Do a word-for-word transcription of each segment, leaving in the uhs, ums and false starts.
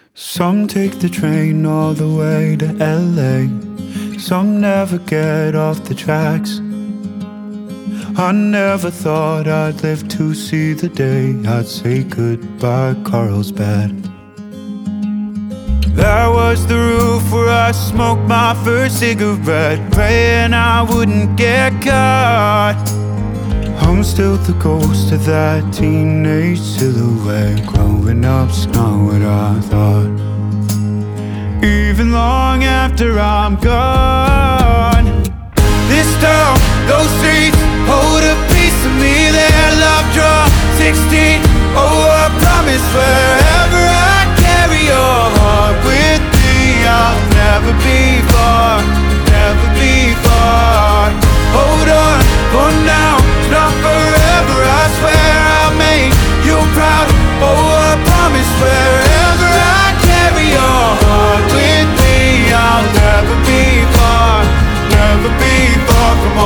Some take the train all the way to L A. Some never get off the tracks. I never thought I'd live to see the day I'd say goodbye, Carlsbad. That was the roof where I smoked my first cigarette, praying I wouldn't get caught. I'm still the ghost of that teenage silhouette. Growing up's not what I thought. Even long after I'm gone, this town, those streets hold a piece of me. Their love draw sixteen. Oh, I promise wherever I carry your heart with me, I'll never be far, never be far. Hold on for now, not forever. I swear I'll make you proud. Oh, I promise wherever I carry your heart with me, I'll never be far, never be far from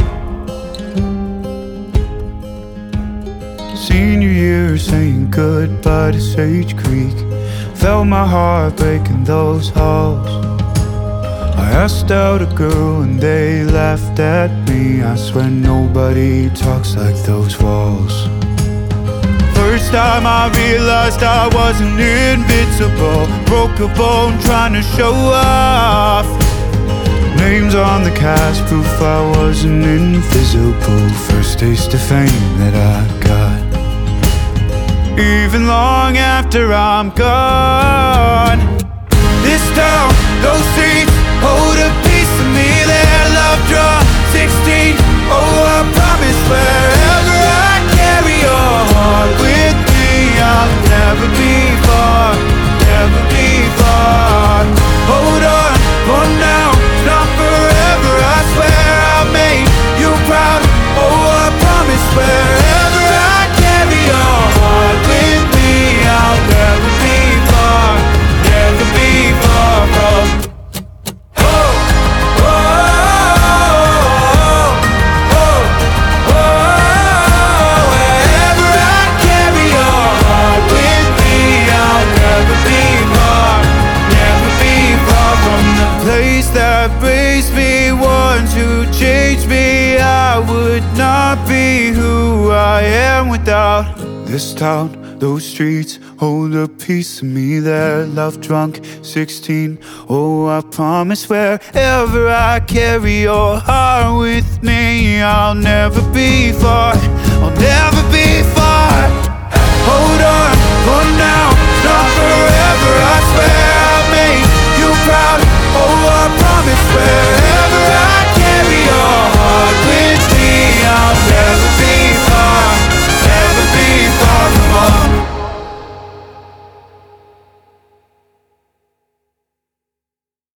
home. Senior year saying goodbye to Sage Creek. Felt my heart breaking those halls. I asked out a girl and they laughed at me. I swear nobody talks like those walls. First time I realized I wasn't invincible. Broke a bone trying to show off. Names on the cast, proof I wasn't invisible. First taste of fame that I got. Even long after I'm gone, this town, those streets hold a piece of me. Their love draw sixteen. Oh, I promise wherever I carry your heart with me, I'll never be far, never be far. Hold on for now, not forever. I swear I'll make you proud. Oh, I promise wherever I carry your heart with me, I'll never be far, never be far from. That raised me, ones who changed me. I would not be who I am without this town, those streets hold a piece of me. They're love drunk sixteen. Oh, I promise wherever I carry your heart with me, I'll never be far, I'll never be far. Hold on for now, not forever.